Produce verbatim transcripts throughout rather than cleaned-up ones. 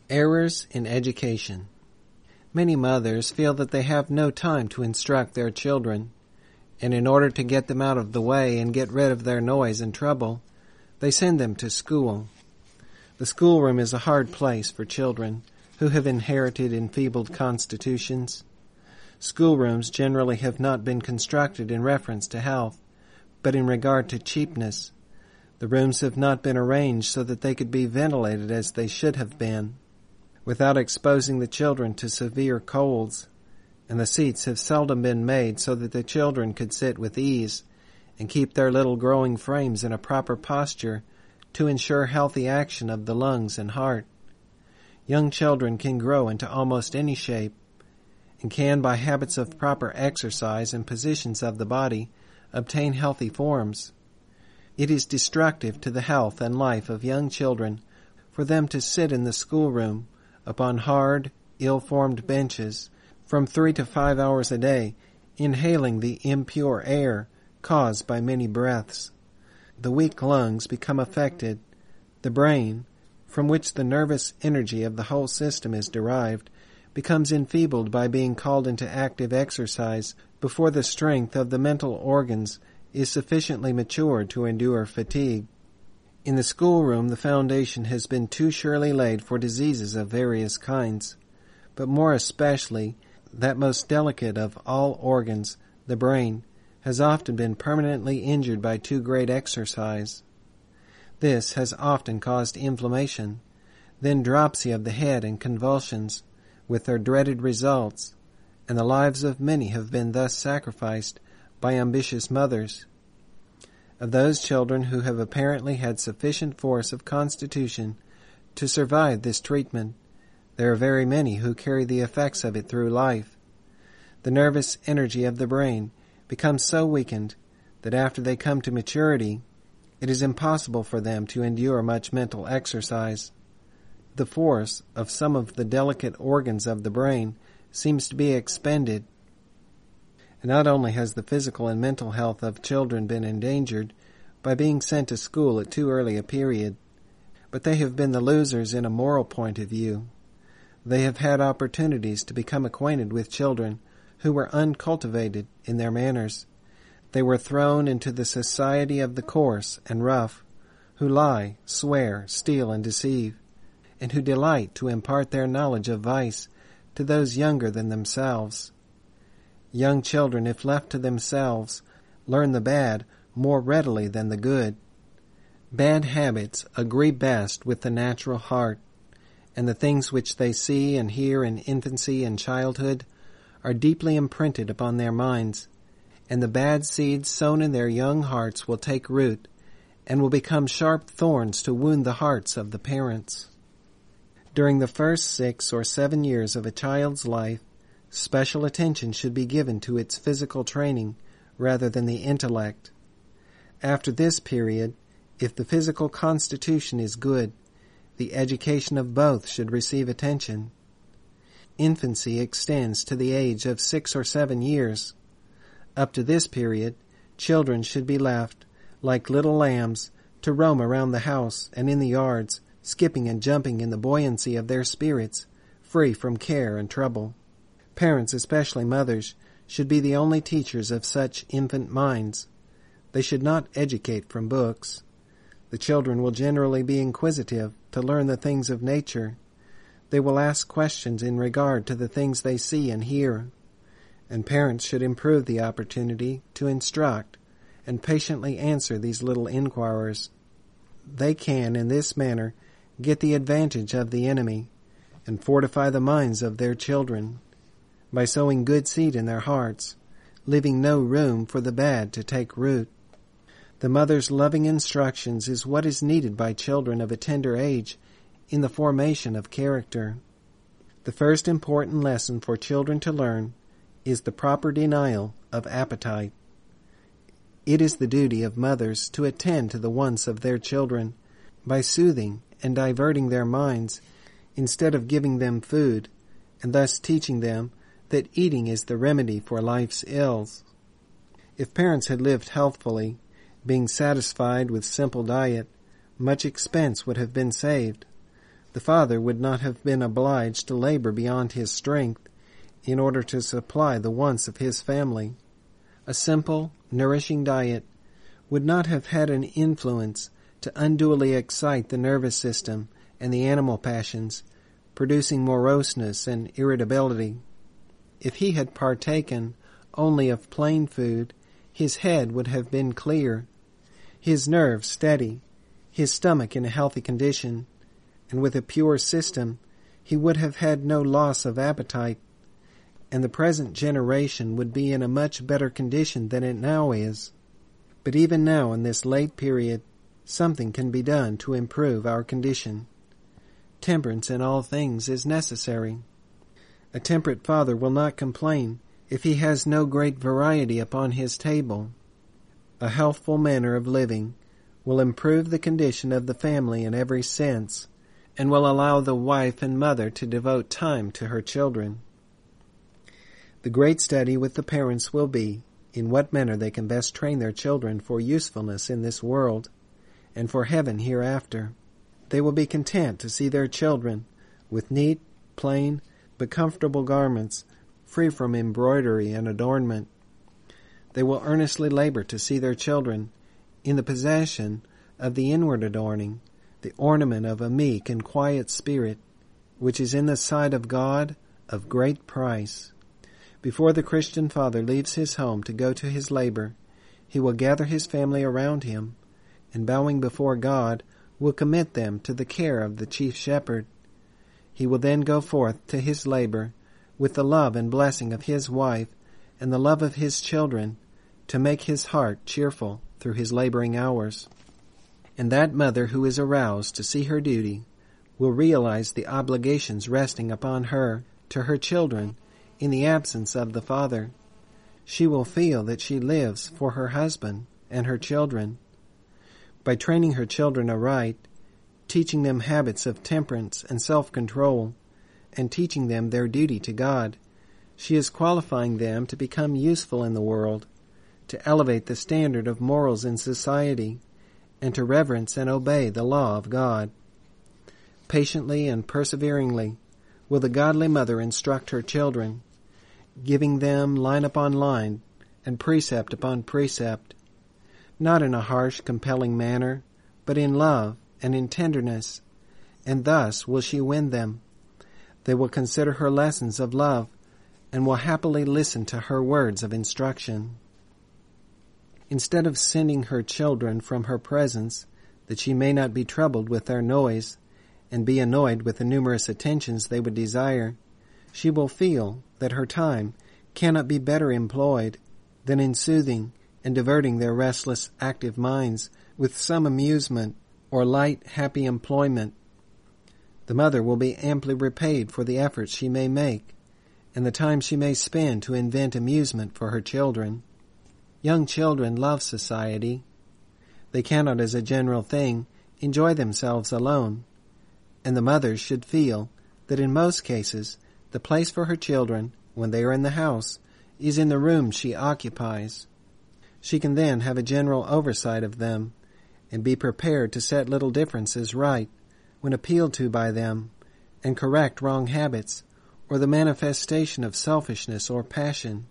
Errors in education. Many mothers feel that they have no time to instruct their children, and in order to get them out of the way and get rid of their noise and trouble, they send them to school. The schoolroom is a hard place for children who have inherited enfeebled constitutions. Schoolrooms generally have not been constructed in reference to health, but in regard to cheapness. The rooms have not been arranged so that they could be ventilated as they should have been, without exposing the children to severe colds, and the seats have seldom been made so that the children could sit with ease and keep their little growing frames in a proper posture to ensure healthy action of the lungs and heart. Young children can grow into almost any shape, and can, by habits of proper exercise and positions of the body, obtain healthy forms. It is destructive to the health and life of young children for them to sit in the schoolroom upon hard, ill-formed benches from three to five hours a day, inhaling the impure air caused by many breaths. The weak lungs become affected. The brain, from which the nervous energy of the whole system is derived, becomes enfeebled by being called into active exercise before the strength of the mental organs is sufficiently matured to endure fatigue. In the schoolroom, the foundation has been too surely laid for diseases of various kinds, but more especially that most delicate of all organs, the brain, has often been permanently injured by too great exercise. This has often caused inflammation, then dropsy of the head and convulsions, with their dreaded results, and the lives of many have been thus sacrificed by ambitious mothers. Of those children who have apparently had sufficient force of constitution to survive this treatment, there are very many who carry the effects of it through life. The nervous energy of the brain becomes so weakened that after they come to maturity, it is impossible for them to endure much mental exercise. The force of some of the delicate organs of the brain seems to be expended. And not only has the physical and mental health of children been endangered by being sent to school at too early a period, but they have been the losers in a moral point of view. They have had opportunities to become acquainted with children who were uncultivated in their manners. They were thrown into the society of the coarse and rough, who lie, swear, steal, and deceive, and who delight to impart their knowledge of vice to those younger than themselves. Young children, if left to themselves, learn the bad more readily than the good. Bad habits agree best with the natural heart, and the things which they see and hear in infancy and childhood are deeply imprinted upon their minds, and the bad seeds sown in their young hearts will take root and will become sharp thorns to wound the hearts of the parents. During the first six or seven years of a child's life, special attention should be given to its physical training rather than the intellect. After this period, if the physical constitution is good, the education of both should receive attention. Infancy extends to the age of six or seven years. Up to this period, children should be left, like little lambs, to roam around the house and in the yards, skipping and jumping in the buoyancy of their spirits, free from care and trouble. Parents, especially mothers, should be the only teachers of such infant minds. They should not educate from books. The children will generally be inquisitive to learn the things of nature. They will ask questions in regard to the things they see and hear, and parents should improve the opportunity to instruct and patiently answer these little inquirers. They can, in this manner, get the advantage of the enemy and fortify the minds of their children by sowing good seed in their hearts, leaving no room for the bad to take root. The mother's loving instructions is what is needed by children of a tender age in the formation of character. The first important lesson for children to learn is the proper denial of appetite. It is the duty of mothers to attend to the wants of their children by soothing and diverting their minds instead of giving them food, and thus teaching them that eating is the remedy for life's ills. If parents had lived healthfully, being satisfied with simple diet, much expense would have been saved. The father would not have been obliged to labor beyond his strength in order to supply the wants of his family. A simple, nourishing diet would not have had an influence to unduly excite the nervous system and the animal passions, producing moroseness and irritability. If he had partaken only of plain food, his head would have been clear, his nerves steady, his stomach in a healthy condition, and with a pure system he would have had no loss of appetite, and the present generation would be in a much better condition than it now is. But even now, in this late period, something can be done to improve our condition. Temperance in all things is necessary. A temperate father will not complain if he has no great variety upon his table. A healthful manner of living will improve the condition of the family in every sense, and will allow the wife and mother to devote time to her children. The great study with the parents will be in what manner they can best train their children for usefulness in this world and for heaven hereafter. They will be content to see their children with neat, plain, but comfortable garments, free from embroidery and adornment. They will earnestly labor to see their children in the possession of the inward adorning, the ornament of a meek and quiet spirit, which is in the sight of God of great price. Before the Christian father leaves his home to go to his labor, he will gather his family around him, and bowing before God, will commit them to the care of the chief shepherd. He will then go forth to his labor with the love and blessing of his wife and the love of his children, to make his heart cheerful through his laboring hours. And that mother who is aroused to see her duty will realize the obligations resting upon her to her children in the absence of the father. She will feel that she lives for her husband and her children. By training her children aright, teaching them habits of temperance and self-control, and teaching them their duty to God, she is qualifying them to become useful in the world, to elevate the standard of morals in society, and to reverence and obey the law of God. Patiently and perseveringly will the godly mother instruct her children, giving them line upon line and precept upon precept, not in a harsh, compelling manner, but in love and in tenderness, and thus will she win them. They will consider her lessons of love, and will happily listen to her words of instruction. Instead of sending her children from her presence, that she may not be troubled with their noise, and be annoyed with the numerous attentions they would desire, she will feel that her time cannot be better employed than in soothing and diverting their restless, active minds with some amusement or light, happy employment. The mother will be amply repaid for the efforts she may make, and the time she may spend to invent amusement for her children. Young children love society. They cannot, as a general thing, enjoy themselves alone, and the mother should feel that in most cases the place for her children, when they are in the house, is in the room she occupies. She can then have a general oversight of them, and be prepared to set little differences right when appealed to by them, and correct wrong habits or the manifestation of selfishness or passion,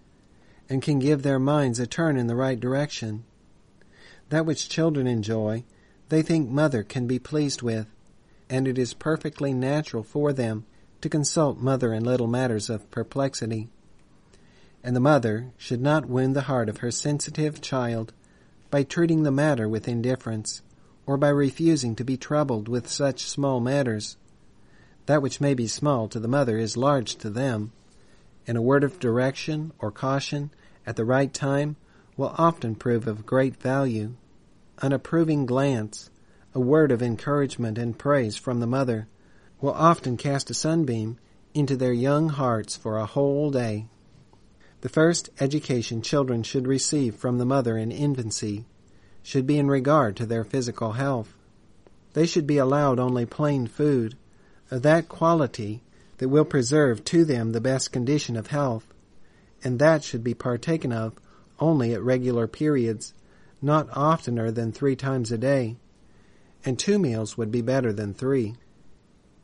and can give their minds a turn in the right direction. That which children enjoy, they think mother can be pleased with, and it is perfectly natural for them to consult mother in little matters of perplexity. And the mother should not wound the heart of her sensitive child by treating the matter with indifference, or by refusing to be troubled with such small matters. That which may be small to the mother is large to them, and a word of direction or caution at the right time will often prove of great value. An approving glance, a word of encouragement and praise from the mother, will often cast a sunbeam into their young hearts for a whole day. The first education children should receive from the mother in infancy should be in regard to their physical health. They should be allowed only plain food, of that quality that will preserve to them the best condition of health, and that should be partaken of only at regular periods, not oftener than three times a day, and two meals would be better than three.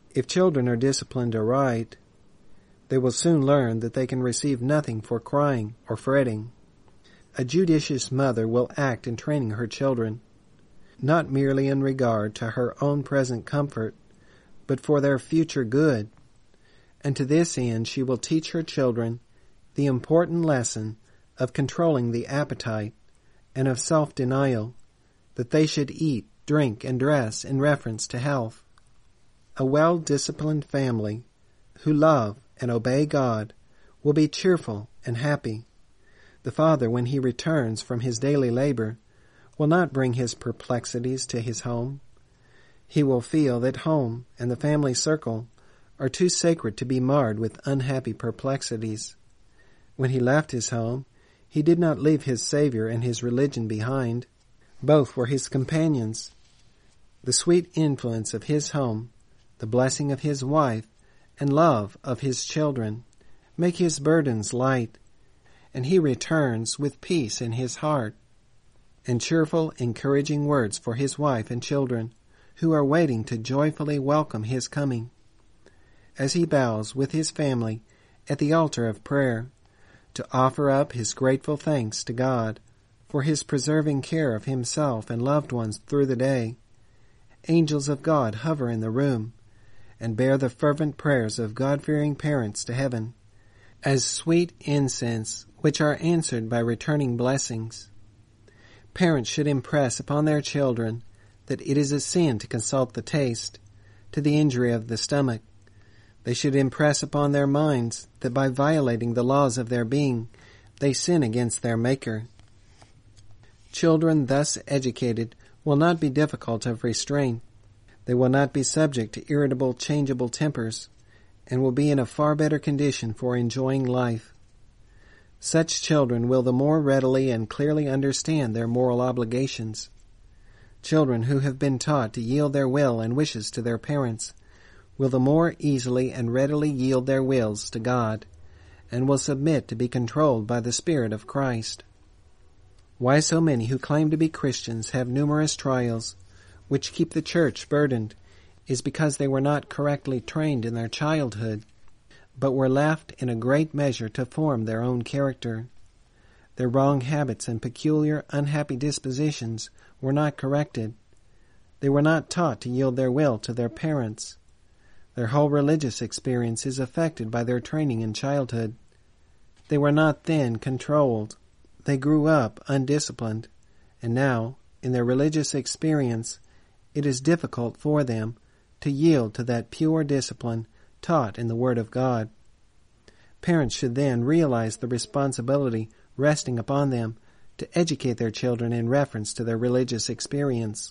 If children are disciplined aright, they will soon learn that they can receive nothing for crying or fretting. A judicious mother will act in training her children, not merely in regard to her own present comfort, but for their future good. And to this end she will teach her children the important lesson of controlling the appetite and of self-denial, that they should eat, drink, and dress in reference to health. A well-disciplined family who love and obey God will be cheerful and happy. The father, when he returns from his daily labor, will not bring his perplexities to his home. He will feel that home and the family circle are too sacred to be marred with unhappy perplexities. When he left his home, he did not leave his Savior and his religion behind. Both were his companions. The sweet influence of his home, the blessing of his wife, and love of his children make his burdens light, and he returns with peace in his heart, and cheerful, encouraging words for his wife and children, who are waiting to joyfully welcome his coming. As he bows with his family at the altar of prayer, to offer up his grateful thanks to God for his preserving care of himself and loved ones through the day, angels of God hover in the room and bear the fervent prayers of God-fearing parents to heaven, as sweet incense which are answered by returning blessings. Parents should impress upon their children that it is a sin to consult the taste, to the injury of the stomach. They should impress upon their minds that by violating the laws of their being, they sin against their Maker. Children thus educated will not be difficult of restraint. They will not be subject to irritable, changeable tempers, and will be in a far better condition for enjoying life. Such children will the more readily and clearly understand their moral obligations. Children who have been taught to yield their will and wishes to their parents will the more easily and readily yield their wills to God, and will submit to be controlled by the Spirit of Christ. Why so many who claim to be Christians have numerous trials which keep the church burdened is because they were not correctly trained in their childhood, but were left in a great measure to form their own character. Their wrong habits and peculiar unhappy dispositions were not corrected. They were not taught to yield their will to their parents. Their whole religious experience is affected by their training in childhood. They were not then controlled. They grew up undisciplined, and now, in their religious experience, it is difficult for them to yield to that pure discipline taught in the Word of God. Parents should then realize the responsibility resting upon them to educate their children in reference to their religious experience.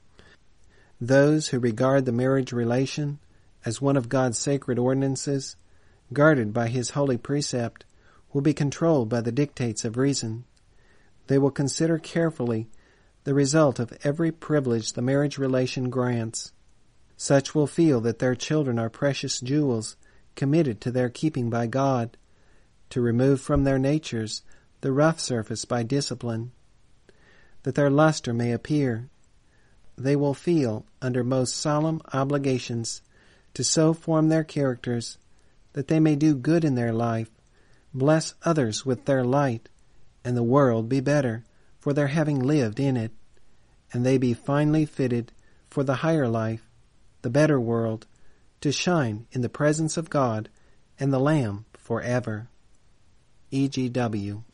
Those who regard the marriage relation as one of God's sacred ordinances, guarded by His holy precept, will be controlled by the dictates of reason. They will consider carefully the result of every privilege the marriage relation grants. Such will feel that their children are precious jewels committed to their keeping by God, to remove from their natures the rough surface by discipline, that their luster may appear. They will feel under most solemn obligations to so form their characters that they may do good in their life, bless others with their light, and the world be better for their having lived in it, and they be finely fitted for the higher life, the better world, to shine in the presence of God and the Lamb forever. E G W